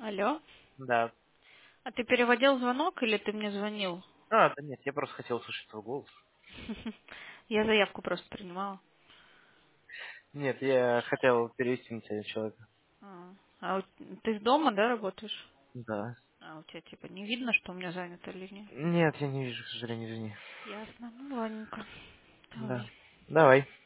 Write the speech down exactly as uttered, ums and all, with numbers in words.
Алло? Да. А ты переводил звонок или ты мне звонил? А, да нет, я просто хотел услышать твой голос. Я заявку просто принимала. Нет, я хотел перевести на тебя человека. А, а у- ты дома, да, работаешь? Да. А у тебя типа не видно, что у меня занята линия? Нет, я не вижу, к сожалению, извини. Ясно. Ну, ладненько. Да. Давай. Давай.